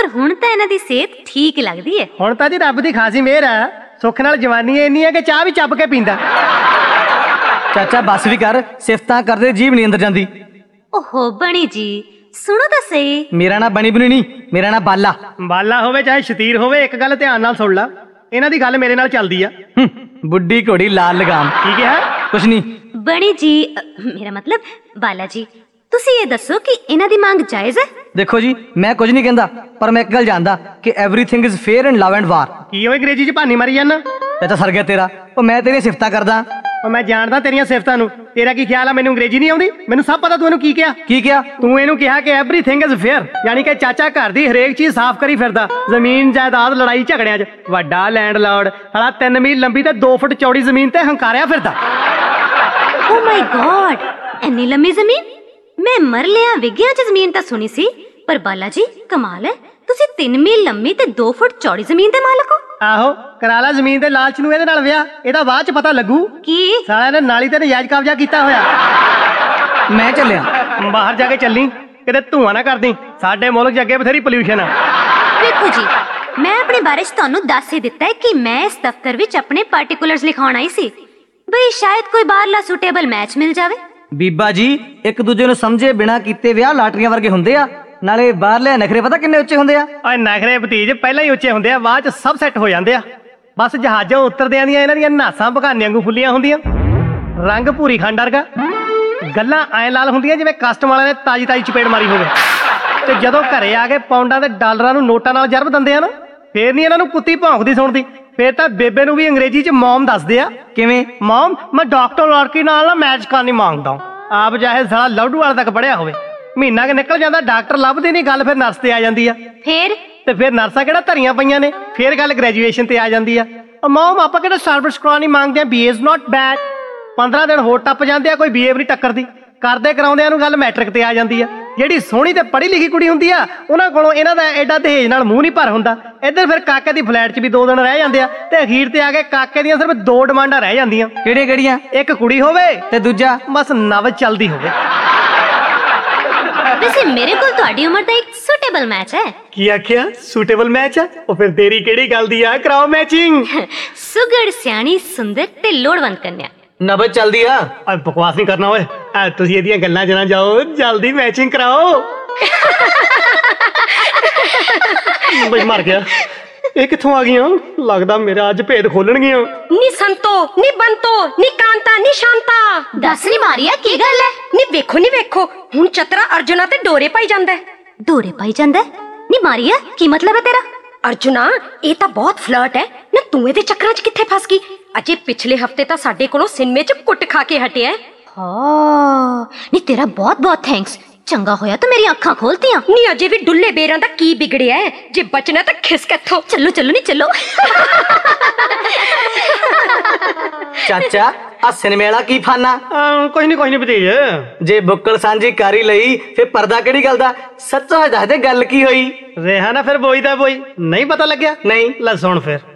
ਹੁਣ ਤਾਂ ਇਹਨਾਂ ਦੀ ਸਿਹਤ ਠੀਕ ਲੱਗਦੀ ਹੈ। ਹੁਣ ਤਾਂ ਜੀ ਰੱਬ ਦੀ ਖਾਸੀ ਮਿਹਰ ਆ, ਸੁੱਖ ਨਾਲ ਜਵਾਨੀ ਇੰਨੀ ਹੈ ਕਿ ਚਾਹ ਵੀ ਚੱਬ ਕੇ ਪੀਂਦਾ। ਚਾਚਾ ਬਸ ਵੀ ਕਰ, ਸਿਫਤਾਂ ਕਰਦੇ ਜੀਭ ਨਹੀਂ ਅੰਦਰ ਜਾਂਦੀ। ਓਹੋ ਬਣੀ ਜੀ ਸੁਣੋ ਤਾਂ ਸਹੀ। ਮੇਰਾ ਨਾਂ ਬਣੀ ਬਣੀ ਨਹੀਂ, ਮੇਰਾ ਨਾਂ ਬਾਲਾ। ਬਾਲਾ ਹੋਵੇ ਚਾਹੇ ਸ਼ਤੀਰ ਹੋਵੇ, ਇੱਕ ਗੱਲ ਧਿਆਨ ਨਾਲ ਸੁਣ ਲਾ, ਇਹਨਾਂ ਦੀ ਗੱਲ ਮੇਰੇ ਨਾਲ ਚੱਲਦੀ ਆ। ਬੁੱਢੀ ਘੋੜੀ ਲਾਲ ਲਗਾਮ। ਕੀ ਕਿਹਾ? ਕੁਛ ਨਹੀਂ। ਬਣੀ ਜੀ ਮੇਰਾ ਮਤਲਬ ਬਾਲਾ ਜੀ, ਤੁਸੀਂ ਇਹ ਦੱਸੋ ਕਿ ਇਹਨਾਂ ਦੀ ਮੰਗ ਜਾਇਜ਼ ਹੈ? ਦੇਖੋ ਜੀ ਮੈਂ ਕੁਝ ਨਹੀਂ ਕਹਿੰਦਾ, ਪਰ ਮੈਂ ਇੱਕ ਗੱਲ ਜਾਣਦਾ ਕਿ everything is fair in love and war. ਕੀ ਉਹ ਅੰਗਰੇਜ਼ੀ ਚ ਭਾਨੀ ਮਾਰੀ ਜਾਂਦਾ? ਚਾਚਾ ਸਰ ਗਿਆ ਤੇਰਾ। ਉਹ ਮੈਂ ਤੇਰੀਆਂ ਸਿਫਤਾਂ ਕਰਦਾ। ਉਹ ਮੈਂ ਜਾਣਦਾ ਤੇਰੀਆਂ ਸਿਫਤਾਂ ਨੂੰ, ਤੇਰਾ ਕੀ ਖਿਆਲ ਆ ਮੈਨੂੰ ਅੰਗਰੇਜ਼ੀ ਨਹੀਂ ਆਉਂਦੀ? ਮੈਨੂੰ ਸਭ ਪਤਾ ਤੂੰ ਇਹਨੂੰ ਕੀ ਕਿਹਾ। ਕੀ ਕਿਹਾ? ਤੂੰ ਇਹਨੂੰ ਕਿਹਾ ਕਿ ਐਵਰੀਥਿੰਗ ਇਜ਼ ਫੇਅਰ, ਯਾਨੀ ਕਿ ਚਾਚਾ ਘਰ ਦੀ ਹਰੇਕ ਚੀਜ਼ ਸਾਫ਼ ਕਰੀ ਫਿਰਦਾ। ਜ਼ਮੀਨ ਜਾਇਦਾਦ ਲੜਾਈ ਝਗੜਿਆਂ 'ਚ ਵੱਡਾ ਲੈਂਡਲੌਰਡ, ਸਾਲਾ 3 ਮੀਲ ਲੰਬੀ ਤੇ 2 ਫੁੱਟ ਚੌੜੀ ਜ਼ਮੀਨ ਤੇ ਹੰਕਾਰਿਆ ਫਿਰਦਾ। ਓ ਮਾਈ ਗॉड, ਇੰਨੀ ਲੰਮੀ ਜ਼ਮੀਨ! ਮੈਂ ਮਰਲਿਆਂ ਵਿਗਿਆਂ 'ਚ ਜ਼ਮੀਨ ਤਾਂ ਸੁਣੀ ਸੀ, ਪਰ ਬਾਲਾ ਜੀ ਕਮਾਲ ਹੈ, ਤੁਸੀਂ 3 ਮੀਲ ਲੰਮੀ ਤੇ 2 ਫੁੱਟ ਚੌੜੀ ਜ਼ਮੀਨ ਦੇ ਮਾਲਕ ਹੋ। ਆਹੋ, ਕਰਾ ਲਾ ਜ਼ਮੀਨ ਦੇ ਲਾਲਚ ਨੂੰ ਇਹਦੇ ਨਾਲ ਵਿਆਹ, ਇਹਦਾ ਬਾਅਦ 'ਚ ਪਤਾ ਲੱਗੂ। ਕੀ? ਸਾਲਿਆਂ ਨੇ ਨਾਲੀ ਤੇ ਨਜਾਇਜ਼ ਕਬਜ਼ਾ ਕੀਤਾ ਹੋਇਆ। ਮੈਂ ਚੱਲਿਆ। ਬਾਹਰ ਜਾ ਕੇ ਚੱਲੀ, ਕਿਤੇ ਧੂਆਂ ਨਾ ਕਰਦੀ, ਸਾਡੇ ਮੁਲਕ 'ਚ ਅੱਗੇ ਬਥੇਰੀ ਪੋਲਿਊਸ਼ਨ ਆ। ਵੇਖੋ ਜੀ, ਮੈਂ ਆਪਣੇ ਬਾਰੇ 'ਚ ਤੁਹਾਨੂੰ ਦੱਸ ਹੀ ਦਿੱਤਾ ਹੈ ਕਿ ਮੈਂ ਇਸ ਦਫ਼ਤਰ ਵਿੱਚ ਆਪਣੇ ਪਾਰਟਿਕੂਲਰਸ ਲਿਖਾਉਣ ਆਈ ਸੀ, ਬਈ ਸ਼ਾਇਦ ਕੋਈ ਬਾਹਰਲਾ ਸੁਟੇਬਲ ਮੈਚ ਮਿਲ ਜਾਵੇ। ਬੀਬਾ ਜੀ ਇੱਕ ਦੂਜੇ ਨੂੰ ਸਮਝੇ ਬਿਨਾ ਕੀਤੇ ਵਿਆਹ ਲਾਟਰੀਆਂ ਵਰਗੇ ਹੁੰਦੇ ਆ, ਨਾਲੇ ਬਾਹਰਲੇ ਨਖਰੇ ਪਤਾ ਕਿੰਨੇ ਉੱਚੇ ਹੁੰਦੇ ਆ। ਓਏ ਨਖਰੇ ਭਤੀਜ ਪਹਿਲਾਂ ਹੀ ਉੱਚੇ ਹੁੰਦੇ ਆ, ਬਾਅਦ 'ਚ ਸਭ ਸੈੱਟ ਹੋ ਜਾਂਦੇ ਆ। ਬਸ ਜਹਾਜ਼ਾਂ ਉਤਰਦਿਆਂ ਦੀਆਂ ਇਹਨਾਂ ਦੀਆਂ ਨਾਸਾਂ ਬਗਾਨੇ ਵਾਂਗੂ ਫੁੱਲੀਆਂ ਹੁੰਦੀਆਂ, ਰੰਗ ਭੂਰੀ ਖੰਡ ਵਰਗਾ, ਗੱਲਾਂ ਐ ਲਾਲ ਹੁੰਦੀਆਂ ਜਿਵੇਂ ਕਸਟਮ ਵਾਲਿਆਂ ਨੇ ਤਾਜੀ ਤਾਜੀ ਚਪੇੜ ਮਾਰੀ ਹੋਵੇ। ਤੇ ਜਦੋਂ ਘਰੇ ਆ ਕੇ ਪਾਉਂਡਾਂ ਤੇ ਡਾਲਰਾਂ ਨੂੰ ਨੋਟਾਂ ਨਾਲ ਜਰਬ ਦਿੰਦੇ ਆ ਨਾ, ਫੇਰ ਨਹੀਂ ਇਹਨਾਂ ਨੂੰ ਕੁੱਤੀ ਭੌਂਕਦੀ ਸੁਣਦੀ, ਫੇਰ ਤਾਂ ਬੇਬੇ ਨੂੰ ਵੀ ਅੰਗਰੇਜ਼ੀ 'ਚ ਮੌਮ ਦੱਸਦੇ ਆ। ਕਿਵੇਂ? ਮੌਮ ਮੈਂ ਡਾਕਟਰ ਲੜਕੀ ਨਾਲ ਨਾ ਮੈਚ ਕਰਨੀ ਮੰਗਦਾ, ਆਪ ਚਾਹੇ ਸਾਲਾ ਲੌਡੂ ਵਾਲੇ ਤੱਕ ਪੜਿਆ ਹੋਵੇ। ਮਹੀਨਾ ਕਿ ਨਿਕਲ ਜਾਂਦਾ, ਡਾਕਟਰ ਲੱਭਦੇ ਨਹੀਂ, ਗੱਲ ਫਿਰ ਨਰਸ ਤੇ ਆ ਜਾਂਦੀ ਆ। ਫਿਰ ਨਰਸਾਂ ਕਿਹੜਾ ਧਰੀਆਂ ਪਈਆਂ ਨੇ, ਫਿਰ ਗੱਲ ਗ੍ਰੈਜੂਏਸ਼ਨ ਤੇ ਆ ਜਾਂਦੀ ਆ। ਮੌਮ ਆਪਾਂ ਕਿਹੜਾ ਸਰਵਿਸ ਕਰਾਉਣੀ ਮੰਗਦੇ ਆ, ਬੀਏ ਇਜ਼ ਨਾਟ ਬੈਡ। 15 ਦਿਨ ਹੋਰ ਟੱਪ ਜਾਂਦੇ ਆ, ਕੋਈ ਬੀਏ ਵੀ ਨਹੀਂ ਟੱਕਰਦੀ, ਕਰਦੇ ਕਰਾਉਂਦਿਆਂ ਨੂੰ ਗੱਲ ਮੈਟ੍ਰਿਕ ਤੇ ਆ ਜਾਂਦੀ ਆ। ਜਿਹੜੀ ਸੋਹਣੀ ਤੇ ਪੜ੍ਹੀ ਲਿਖੀ ਕੁੜੀ ਹੁੰਦੀ ਆ, ਉਹਨਾਂ ਕੋਲੋਂ ਇਹਨਾਂ ਦਾ ਐਡਾ ਦਹੇਜ ਨਾਲ ਮੂੰਹ ਨਹੀਂ ਭਰ ਹੁੰਦਾ। ਇੱਧਰ ਫਿਰ ਕਾਕੇ ਦੀ ਫਲੈਟ 'ਚ ਵੀ 2 ਦਿਨ ਰਹਿ ਜਾਂਦੇ ਆ, ਤੇ ਅਖੀਰ ਤੇ ਆ ਕੇ ਕਾਕੇ ਦੀਆਂ ਸਿਰਫ 2 ਡਿਮਾਂਡਾਂ ਰਹਿ ਜਾਂਦੀਆਂ। ਕਿਹੜੀਆਂ ਕਿਹੜੀਆਂ? ਇੱਕ ਕੁੜੀ ਹੋਵੇ ਤੇ ਦੂਜਾ ਬਸ ਨਵ ਚੱਲਦੀ ਹੋਵੇ। ਵੈਸੇ ਮੇਰੇ ਕੋਲ ਤੁਹਾਡੀ ਉਮਰ ਦਾ ਇੱਕ ਸੁਟੇਬਲ ਮੈਚ ਹੈ। ਕੀ ਆਖਿਆ? ਸੁਟੇਬਲ ਮੈਚ ਆ? ਉਹ ਫਿਰ ਤੇਰੀ ਕਿਹੜੀ ਗੱਲ ਦੀ ਆ, ਕਰਾਓ ਮੈਚਿੰਗ। ਸੁਗੜ ਸਿਆਣੀ ਸੁੰਦਰ ਤੇ ਲੋੜਵੰਦ ਕੰਨਿਆ। ਨਬਜ ਚੱਲਦੀ ਆ। ਓਏ ਬਕਵਾਸ ਨਹੀਂ ਕਰਨਾ ਓਏ, ਤੁਸੀਂ ਇਹਦੀਆਂ ਗੱਲਾਂ 'ਚ ਨਾ ਜਾਓ, ਜਲਦੀ ਮੈਚਿੰਗ ਕਰਾਓ। ਬਈ ਮਰ ਗਿਆ, ਇਹ ਕਿੱਥੋਂ ਆ ਗਈਆਂ? ਲੱਗਦਾ ਮੇਰਾ ਅੱਜ ਭੇਦ ਖੋਲਣਗੀਆਂ। ਨੀ ਸੰਤੋ, ਨੀ ਬੰਤੋ, ਨੀ ਕਾਂਤਾ, ਨੀ ਸ਼ਾਂਤਾ। ਦੱਸ ਨੀ ਮਾਰੀਆ, ਕੀ ਗੱਲ ਹੈ? ਨੀ ਵੇਖੋ ਹੁਣ ਚਤਰਾ ਅਰਜੁਨਾ ਤੇ ਡੋਰੇ ਪਾਈ ਜਾਂਦਾ। ਡੋਰੇ ਪਾਈ ਜਾਂਦਾ? ਨੀ ਮਾਰੀਆ, ਕੀ ਮਤਲਬ ਹੈ ਤੇਰਾ? ਅਰਜੁਨਾ ਇਹ ਤਾਂ ਬਹੁਤ ਫਲਰਟ ਹੈ ਨਾ, ਤੂੰ ਇਹਦੇ ਚੱਕਰਾਂ 'ਚ ਕਿੱਥੇ ਫਸ ਗਈ? ਅਜੇ ਪਿਛਲੇ ਹਫਤੇ ਤਾਂ ਸਾਡੇ ਕੋਲੋਂ ਸਿਨੇਮੇ 'ਚ ਕੁੱਟ ਖਾ ਕੇ ਹਟਿਆ। ਹਾਂ ਨੀ ਤੇਰਾ ਬਹੁਤ ਬਹੁਤ ਥੈਂਕਸ, ਚੰਗਾ ਹੋਇਆ ਤੂੰ ਮੇਰੀਆਂ ਅੱਖਾਂ ਖੋਲਤੀਆਂ। ਨੀ ਅਜੇ ਵੀ ਡੁੱਲੇ ਬੇਰਾਂ ਦਾ ਕੀ ਵਿਗੜਿਆ ਹੈ? ਜੇ ਬਚਣਾ ਤਾਂ ਖਿਸਕ ਇੱਥੋਂ। ਚੱਲੋ ਨੀ ਚੱਲੋ। ਚਾਚਾ ਆ ਸਿਨੇਮੇ ਵਾਲਾ ਕੀ ਫਾਨਾ? ਕੁਝ ਨਹੀਂ ਭਤੀਜ। ਜੇ ਬੁੱਕਲ ਸਾਂਝੀ ਕਰੀ ਲਈ ਫਿਰ ਪਰਦਾ ਕਿਹੜੀ ਗੱਲ ਦਾ? ਸੱਚਾ ਦੱਸ ਦੇ ਗੱਲ ਕੀ ਹੋਈ? ਰਿਹਾ ਨਾ ਫਿਰ ਬੋਈ ਦਾ ਬੋਈ, ਨਹੀਂ ਪਤਾ ਲੱਗਿਆ? ਨਹੀਂ। ਲੈ ਸੁਣ ਫਿਰ।